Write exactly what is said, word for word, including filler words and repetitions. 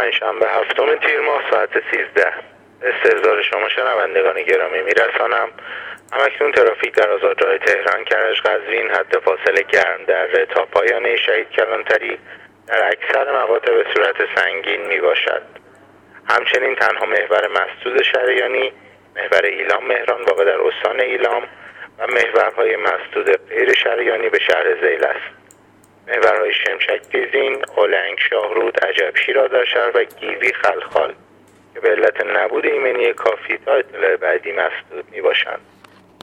پنجشنبه هفتم تیر ماه ساعت سیزده استحضار شما شنوندگان گرامی میرسانم. همکنون ترافیک در آزادراه تهران کرج قزوین حد فاصله گرم در تا پایانه شهید کلانتری در اکثر مقاطع به صورت سنگین می باشد. همچنین تنها محور مسدود شریانی، محور ایلام مهران واقع در استان ایلام و محورهای مسدود غیر شریانی به شهر زیل است. محورهای شمشک دیزین، اولنگ شاهرود، عجب شیرازرشهر و گیوی خلخال که به علت نبود ایمنی کافی تا اطلاع بعدی مسدود می باشند.